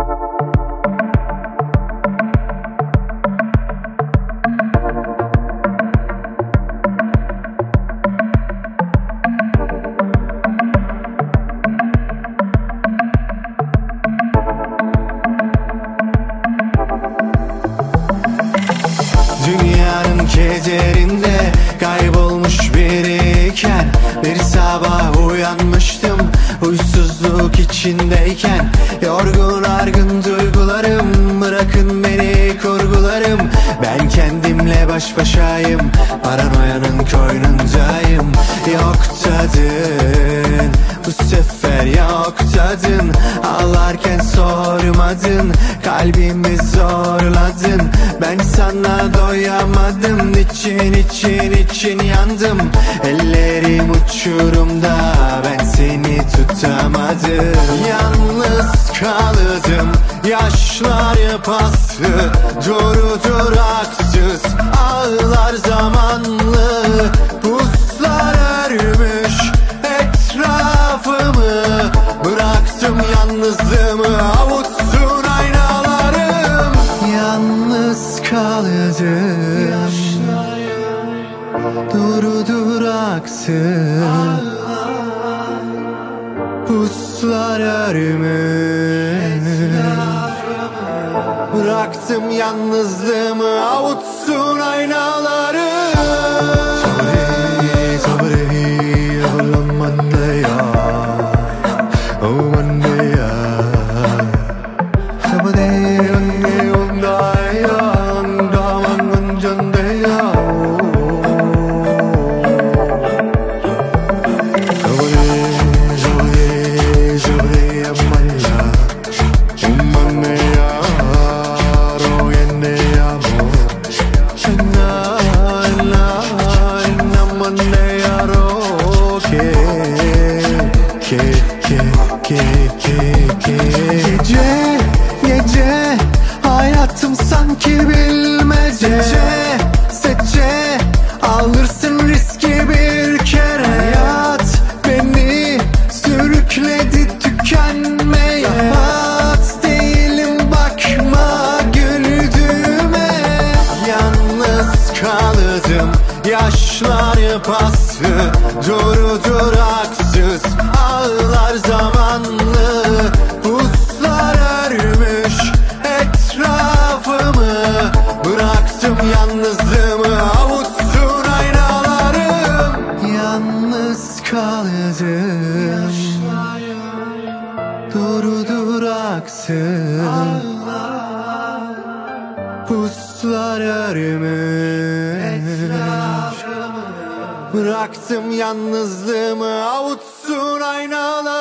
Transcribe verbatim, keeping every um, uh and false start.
Dünyanın kederinde kaybolmuş biriyken bir sabah uyanmıştım huysuzluk içindeyken. Yorgun argın duygularım, bırakın beni kurgularım. Ben kendimle baş başayım, paranoyanın koynundayım. Yok tadın, bu sefer yok tadın. Ağlarken sormadın, kalbimi zorladın. Ben sana doyamadım, için için için yandım. Ellerim uçurumda, ben seni tutamadım. Yalnız kaldım, yaşlar paslı, duru duraksız. Ağlar zamanlı, puslar örmüş etrafımı. Bıraktım yalnızlığımı, avutsun aynalarım. Yalnız kaldım, duru duraksız. Puslar örmüş, bıraktım yalnızlığımı, avutsun aynalarım. Sabri, sabri, aman ya, aman ya. Sabri, onda ya, aman canda ya. Gece, gece, hayatım sanki bilmece. Seçe, seçe, alırsın riski bir kere. Hayat beni sürükledi tükenmeye. Rahat değilim, bakma güldüğüme. Yalnız kaldım, yaşlar paslı, duru duraksız. Ağlar zamanlı, puslar örmüş etrafımı. Bıraktım yalnızlığımı, avutsun aynalarım. Yalnız kaldım, duru duraksız. Puslar örmüş, bıraktım yalnızlığımı, avutsun aynalar.